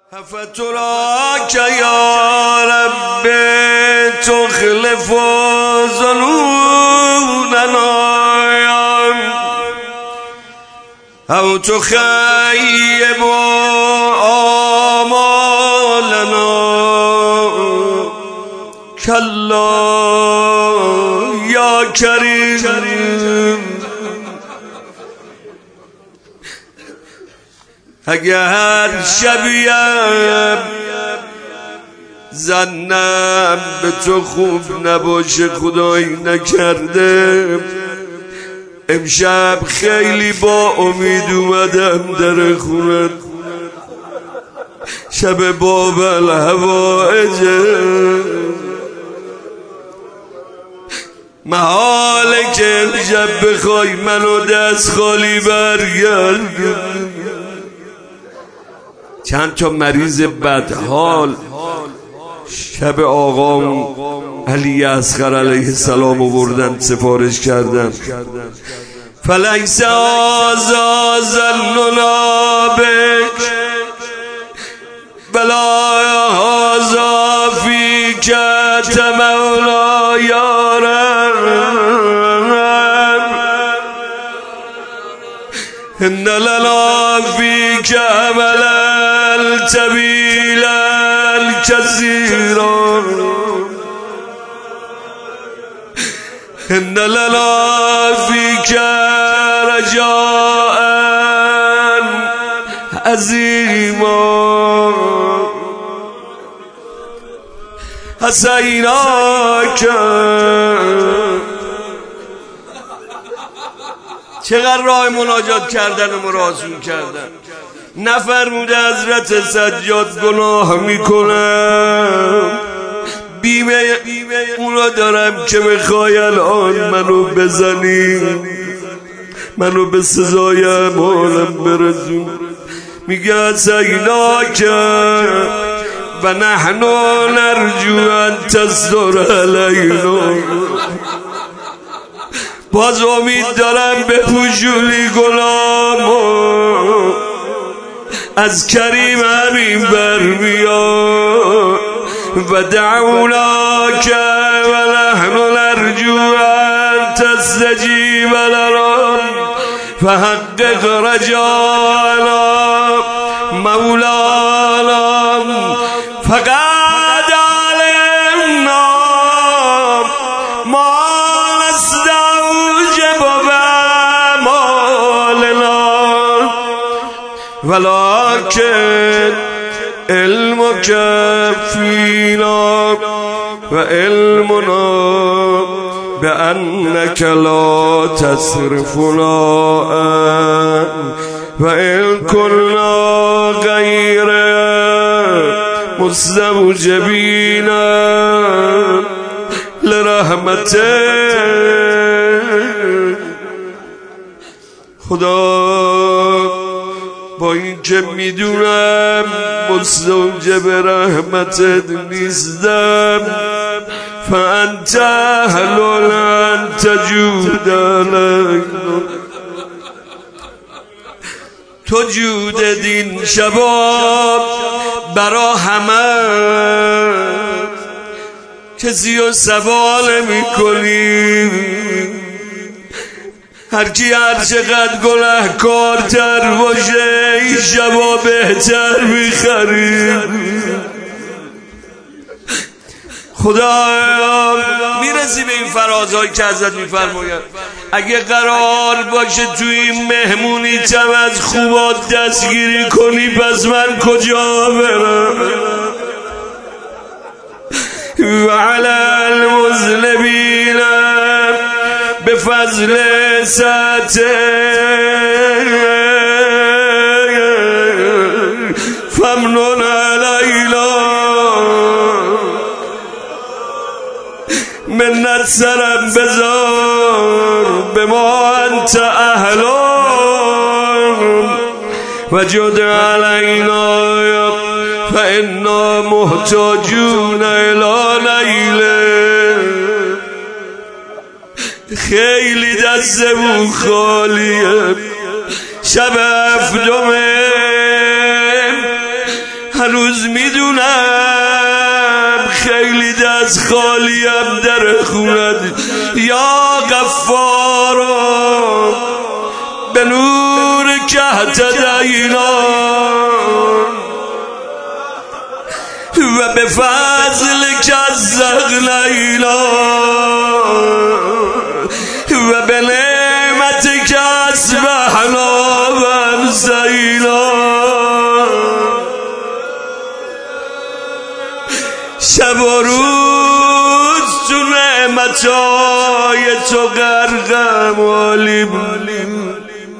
فتراك يا رب تخلف ظنوننا أو تخيب آمالنا كلا يا كريم اگر شبیم زنم به تو خوب نباشه خدایی نکرده امشب خیلی با امید اومدم در خونت شب باب الهوائجه محاله که امشب بخوای منو دست خالی برگردی چند تا مریض بدحال شب آقام علی اصغر علیه السلام آوردن سفارش کردن فلیس هذا ظننا بک بلا هذا فیک تمولا یا رب ان لنا فیک عملا طويلا كثيرا إن لنا فيك رجاء عظيما حسیناک چقدر راه مناجات کردن و مراسم کردن نفرموده حضرت سجاد گناه میکنم بیمه اونا دارم که بخوای الان منو بزنی منو به سزای اعمالم برسون میگه حسیناک و نحن نرجو ان تصدر علینا باز امید دارم به پوشولی گناهمو از کریم همین برمیاد و دعوناک و نحن نرجو ان تستجیب لنا فحقق رجانا مولانا فقد علمنا ما نستوجب بأعمالنا ولكن علمك فينا وعلمنا بأنك لا تصرفنا وإن كنا غير مستوجبين لرحمتك خدا با این که میدونم مستوجب رحمتت نیستم فانت اهل ان تجود علینا تو جود دین شباب برا همه کسی رو سوال میکنی هرکی هر چقدر گناهکارتر باشه این شبا بهتر میخرید خدایا میرسی به این فرازهایی که ازت میفرماید اگه قرار باشه توی این مهمونی تم از خوبات دستگیری کنی پس من کجا برم و علی المذنبین بفضل فمنون علینا منت سرم بذار به ما انت اهلان و جد علینا فانا محتاجون الی نیله خیلی دستمون خالیه شب هفتمه هنوز میدونم خیلی دست خالیم در خونت یا غفارا به نور کهت دینان و به فضل کزغلینا و به نعمت کسبحنا و امسینا شب و روز تو نعمتای تو غرقم عالیم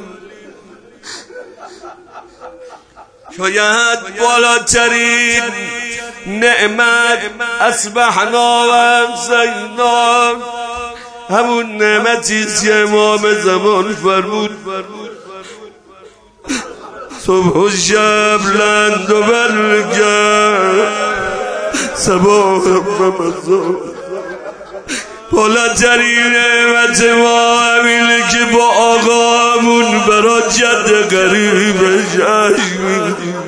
شاید بالاترین نعمت اصبحنا و امسینا همون نعمتیست که امام زمان فرمود صبح و شب لند و برگرد صباح رمضان بالاترین نعمت ما همینه که با آقامون برا جد غریبش عشق میدیم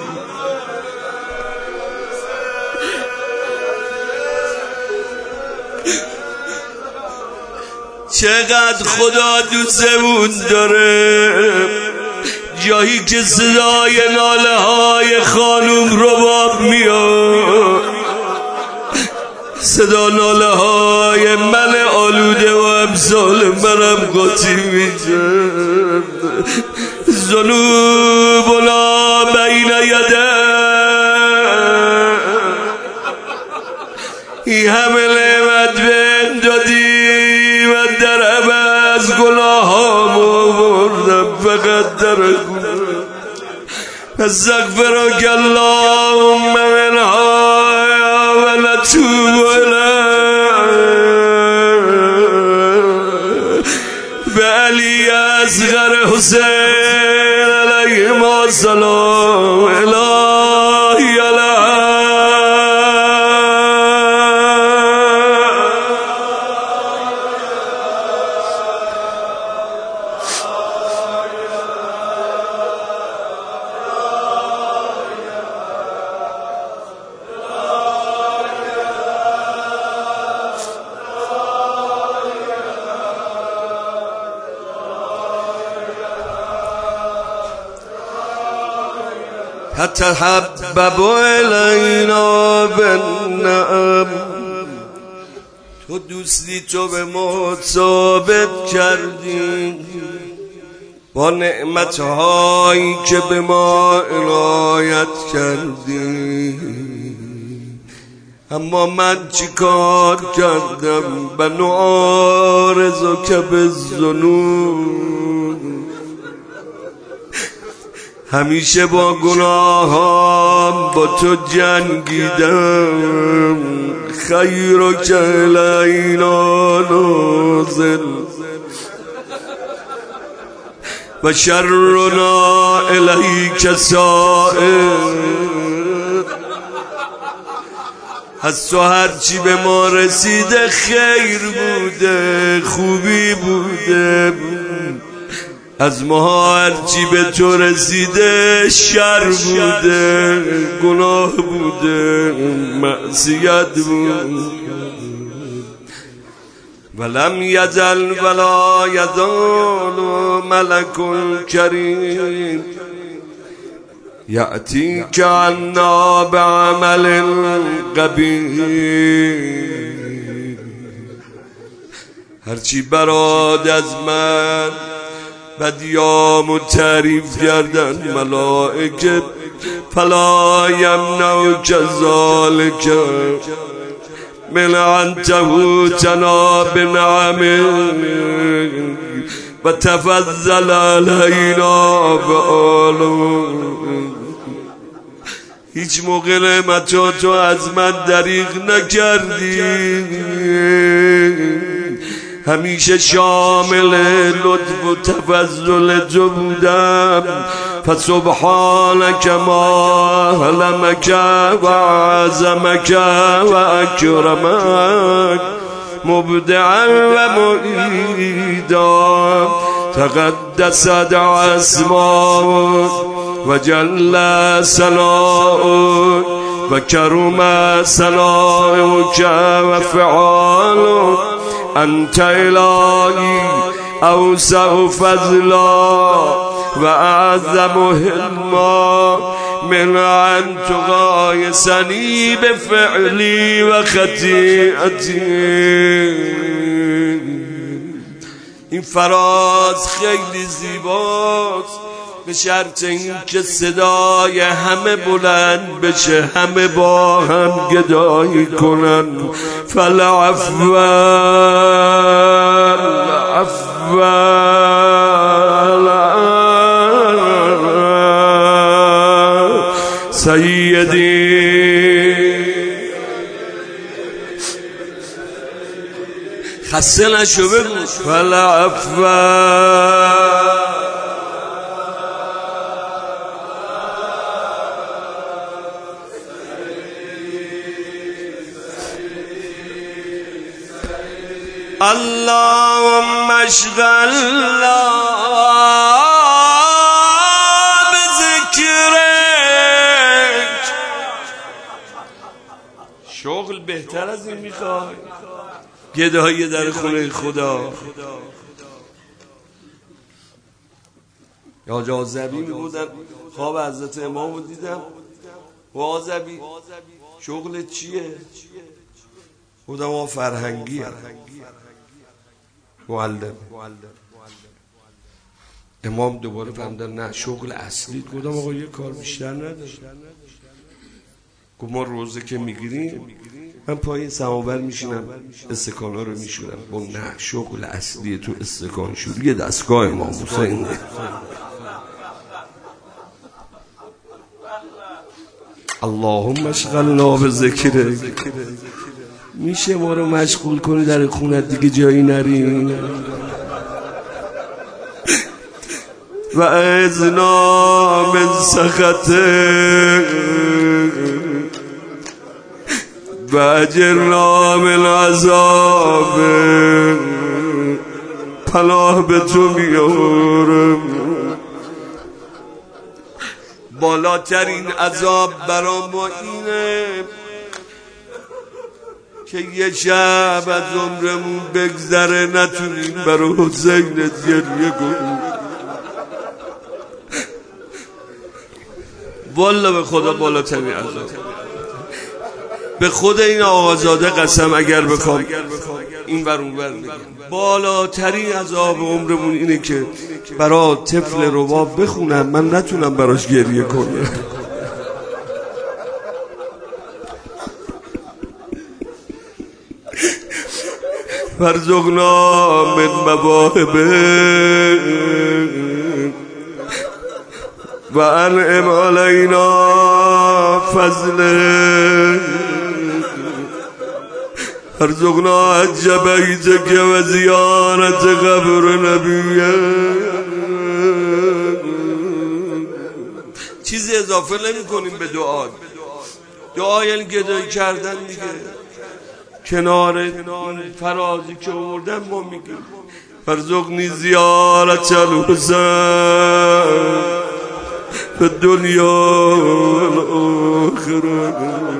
چقدر خدا دوستمون داره جایی که صدای ناله های خانوم رباب میاد صدا ناله های من آلوده و امثال منم قاطی میشه ذنوبنا بین یده این همه نعمت بهم دادی من در عوض گناهام آوردم فقط در استغفرک اللهم منها و نتوب الیک به علی اصغر حسین علیهم السلام الهی تحبب الینا بالنعم تو دوستی تو به ما ثابت کردی با نعمتهایی که به ما عنایت کردی اما من چی کار کردم به نعارض که به ذنوب همیشه با گناهام با تو جنگیدم خیر که الینا نازل و شرنا الیک سائر از تو هرچی به ما رسیده خیر بوده خوبی بوده از ما هرچی به تو رسیده شر بوده گناه بوده معصیت بود ولم یزل ولا یزال ملک کریم یأتیک عنا بعمل قبیح هرچی براد از من بدیام و تعریف کردن ملائکه فلا یمنعک ذلک من انتهوتنا بنعمه و تفضل علینا بآله هیچ موقع نعمتاتو از من دریغ نکردی همیشه شامل لطف و تفضل تو بودم فسبحانك ما حلمك و عظمك و اکرمك مبدعا و معیدا تقدست اسماء و جل ثناؤک و کرم ثناؤک و فعالک انت الهی اوسع فضلا و اعظم حلما من ان تقایسنی بفعلی و خطیئتی. این فراز خیلی زیباست، به شرط این که صدای همه بلند بشه، همه با هم گدایی کنن. فالعفو سیدی خسته نشو بگو فالعفو اللهم اشغلنا بذکرک. شغل بهتر از این میخوای؟ گدایی در خونه خدا. یا جازبی میبودن خواب حضرت امام رو دیدم. وازبی شغل چیه؟ بودم ما فرهنگی معلم. امام دوباره فهمدن نه شغل اصلی. بودم آقا یه کار بیشتر نداره. گفت ما روزه که میگیریم من پای سماور میشینم استکانا رو میشورم. با نه شغل اصلی تو استکان شوری دستگاه امام حسین. اللهم اشغلنا بذکرک. میشه ما رو مشغول کنی در خونت دیگه جایی نریم؟ و اعذنا من سخطک و اجرنا من عذابک. پناه به تو میارم. بالاترین عذاب برا ما اینه که یه شب از عمرمون بگذره نتونیم برای حسین گریه کنیم. والله به خدا بالاترین عذاب. به خود این آقازاده قسم اگر بخوام این ور اون ور بگم، بالاترین عذاب عمرمون اینه که برای طفل رباب بخونم من نتونم براش گریه کنم. فرزقنا من مواهبه و انعم علینا فضله. فرزقنا حج بیتک و زیارت قبر نبیه. چیزی اضافه نمی کنیم به دعا. دعا یعنی گدایی کردن دیگه. کنار این فرازی که آوردن ما میگیم فرزقنی زیارت الحسین به دنیا و آخرت.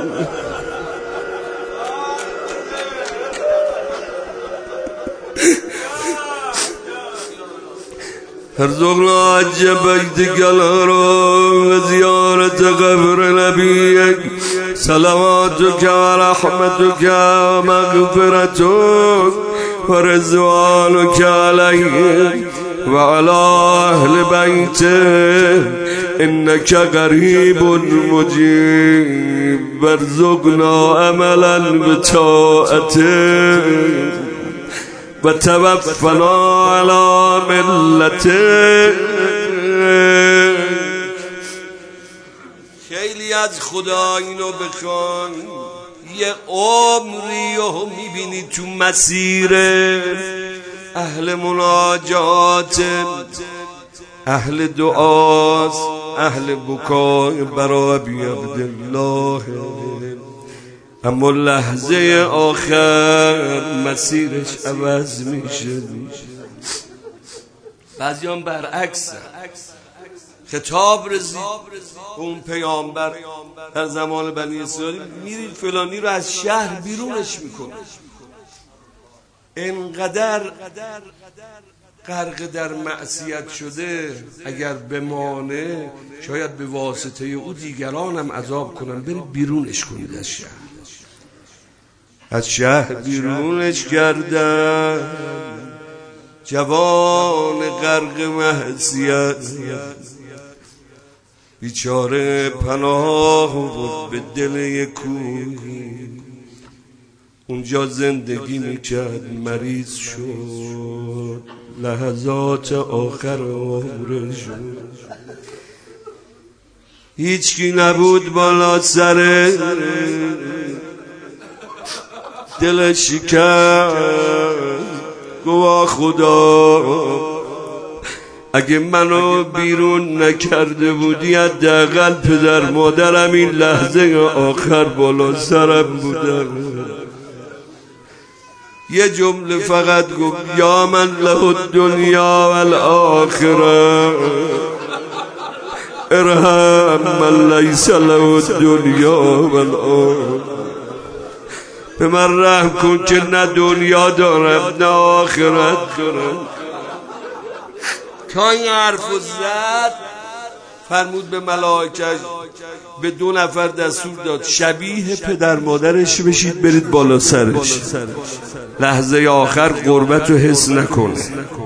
فرزقنا حج بیتک الحرام و زیارت قبر نبیک. صلواتک و رحمتک و مغفرتک و رضوانک علیه و علی اهل بیته انک قریب مجیب. وارزقنا عملا بطاعته و توفنا علی ملته. خیلی از خدا اینو بخوان یه عمری رو میبینی تو مسیر اهل مناجات، اهل دعاست، اهل بکای برای ابی عبدالله. اما لحظه آخر مسیرش عوض میشه. بعضی هم برعکس خطاب رسید اون پیامبر در زمان بنی اسرائیل، میرید فلانی رو از شهر بیرونش میکنه. انقدر غرق در معصیت شده اگر بمانه شاید به واسطه او دیگران هم عذاب کنن. برید بیرونش کنید از شهر بیرونش کردن. جوان غرق معصیت بیچاره پناه بود به دل یک کوهی، اونجا زندگی میکرد، مریض شد، لحظات آخر عمرش هیچکی نبود بالا سر، دلش شکست. گواه خدا اگه منو بیرون نکرده بودی حداقل پدر مادرم این لحظه آخر بالا سرم بودن. یه جمله فقط گفت یا من له الدنیا والآخره ارحم من لیس له الدنیا والآخره. به من رحم کن که نه دنیا دارم نه آخرت دارم. تا این حرفو زد فرمود به ملائکه به 2 نفر دستور داد شبیه پدر مادرش بشید، برید بالا سرش، لحظه آخر غربت رو حس نکنه.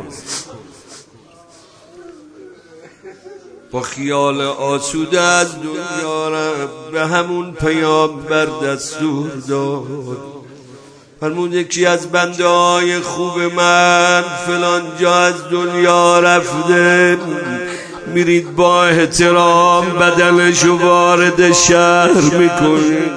با خیال آسوده از دنیا رفت، به همون پیامبر دستور داد. فرمود یکی از بنده های خوب من فلان جا از دنیا رفته، میرید با احترام بدنشو وارد شهر میکنید،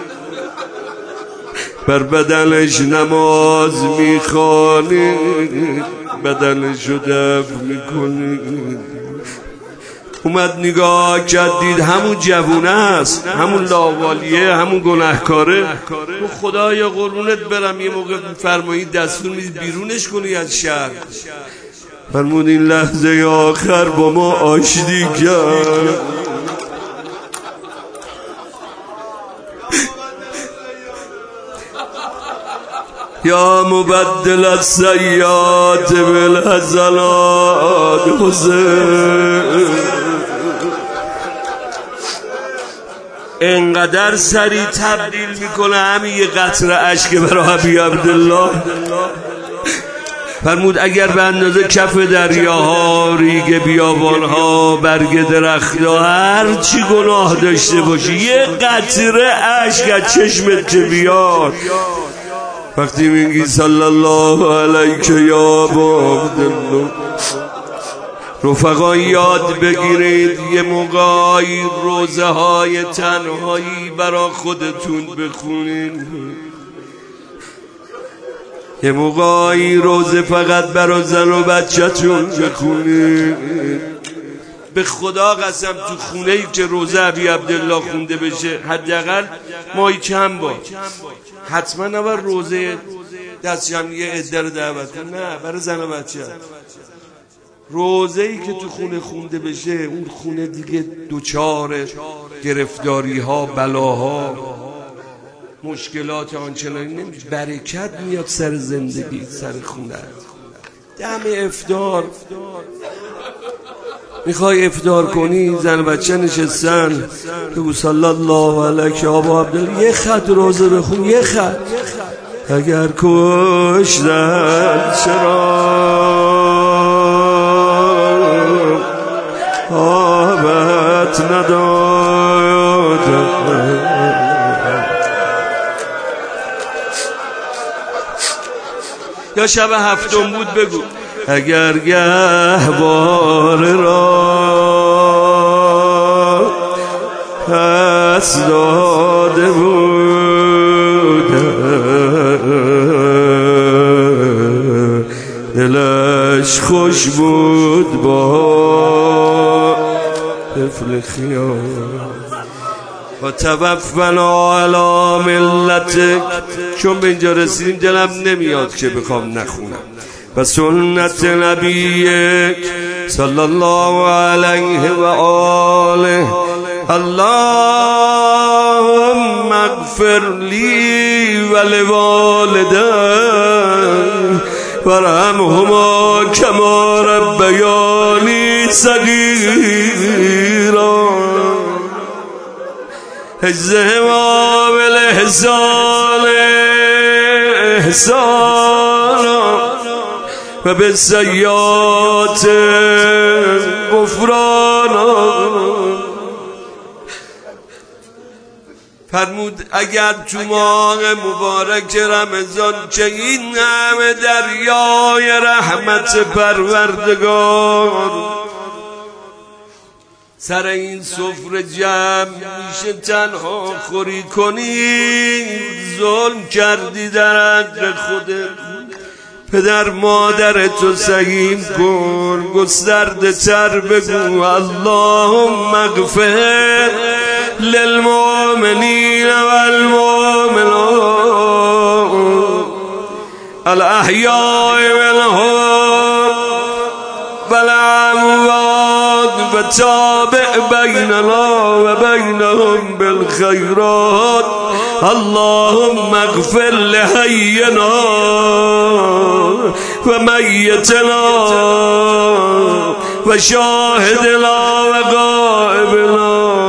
بر بدنش نماز میخوانید، بدنشو دفن میکنید. اومد نگاه کرد دید همون جوونه است، همون لاوالیه، همون گناهکاره. خدای قربونت برم یه موقع فرمایید دستور میدید بیرونش کنی از شهر. فرمود این لحظه آخر با ما آشتی کرد. یا مبدل السیئات بالحسنات حسین. انقدر سریع تبدیل میکنه همین یه قطره اشک برای ابی عبدالله. فرمود اگر به اندازه کف دریاها، ریگ بیابانها، برگ درختها، هر چی گناه داشته باشی یه قطره اشک از چشمت که بیاد، وقتی میگی صلی الله علیک یا ابا عبدالله، رفقا یاد بگیرید یه موقعی روزه های تنهایی برا خودتون بخونید، یه موقعی روزه فقط برا زن و بچه‌تون بخونید. به خدا قسم تو خونه ای که روزه ابی عبدالله خونده بشه حداقل ماهی چند بار، حتما نباید روزه دست جمعی عده رو دعوت کن، نه برای زن و بچه. روزه ای که تو خونه خونده بشه اون خونه دیگه دوچار گرفتاری ها، بلاها، مشکلات آنچنانی نمیشه، برکت میاد سر زندگی، سر خونه. دم افطار میخوای افطار کنی، زن بچه نشستن، بگو صلی الله علیک ابا عبدالله، یه خط روزه بخون، یه خط. اگر کشتن چرا آبت نداد، یا شب هفتم بود بگو اگر گهوار را پس داده بود، دلش خوش بود با طفل خیال. و توفنا علی ملتک. چون به اینجا رسیدیم دلم نمیاد که بخوام نخونم. و سنت نبیک صلی الله علیه و آله. اللهم اغفر لی و لوالدی وارحمهما کما ربیانی صغیرا اجزهما بالاحسان احسانا و بالسیئات غفرانا. فرمود اگر تو ماه مبارک رمضان که این همه دریای رحمت پروردگار سر این سفره جمع میشه تنها خوری کنی، ظلم کردی در حق خودت. پدر مادرتو سهیم کن، گسترده تر بگو اللهم اغفر للمؤمنین والمؤمنات الاحیاء منهم والاموات وتابع بیننا و بینهم بالخیرات. اللهم اغفر لحینا و میتنا و شاهدنا و غائبنا